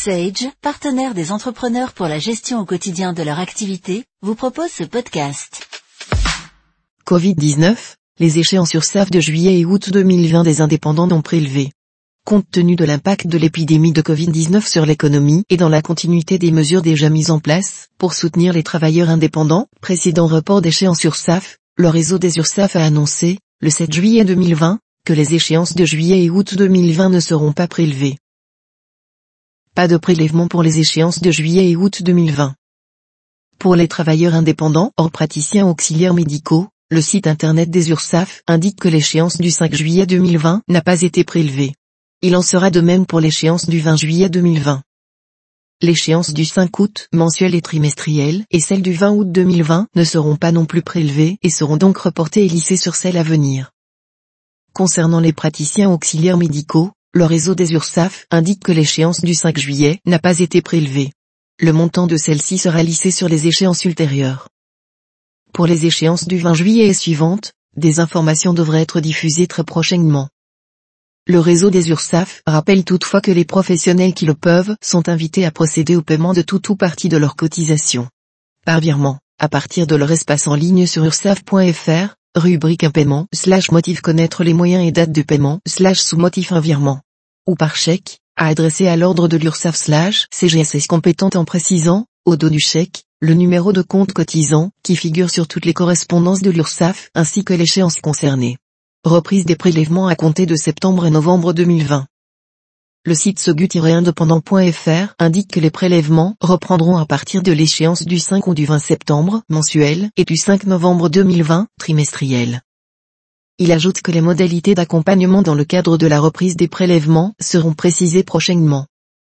Sage, partenaire des entrepreneurs pour la gestion au quotidien de leur activité, vous propose ce podcast. Covid-19, les échéances URSSAF de juillet et août 2020 des indépendants non prélevés. Compte tenu de l'impact de l'épidémie de Covid-19 sur l'économie et dans la continuité des mesures déjà mises en place pour soutenir les travailleurs indépendants, précédent report d'échéance URSSAF, le réseau des URSSAF a annoncé, le 7 juillet 2020, que les échéances de juillet et août 2020 ne seront pas prélevées. Pas de prélèvement pour les échéances de juillet et août 2020. Pour les travailleurs indépendants hors praticiens auxiliaires médicaux, le site internet des URSSAF indique que l'échéance du 5 juillet 2020 n'a pas été prélevée. Il en sera de même pour l'échéance du 20 juillet 2020. L'échéance du 5 août mensuelle et trimestrielle et celle du 20 août 2020 ne seront pas non plus prélevées et seront donc reportées et lissées sur celles à venir. Concernant les praticiens auxiliaires médicaux, le réseau des URSSAF indique que l'échéance du 5 juillet n'a pas été prélevée. Le montant de celle-ci sera lissé sur les échéances ultérieures. Pour les échéances du 20 juillet et suivantes, des informations devraient être diffusées très prochainement. Le réseau des URSSAF rappelle toutefois que les professionnels qui le peuvent sont invités à procéder au paiement de tout ou partie de leur cotisation par virement, à partir de leur espace en ligne sur ursaf.fr, rubrique un paiement / motif connaître les moyens et dates de paiement / sous motif un virement. Ou par chèque, à adresser à l'ordre de l'URSSAF / CGSS compétente en précisant, au dos du chèque, le numéro de compte cotisant, qui figure sur toutes les correspondances de l'URSSAF, ainsi que l'échéance concernée. Reprise des prélèvements à compter de septembre et novembre 2020. Le site sogu-indépendant.fr indique que les prélèvements reprendront à partir de l'échéance du 5 ou du 20 septembre, mensuel, et du 5 novembre 2020, trimestriel. Il ajoute que les modalités d'accompagnement dans le cadre de la reprise des prélèvements seront précisées prochainement.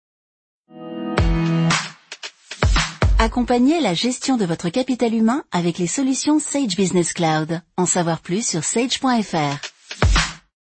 Accompagnez la gestion de votre capital humain avec les solutions Sage Business Cloud. En savoir plus sur sage.fr.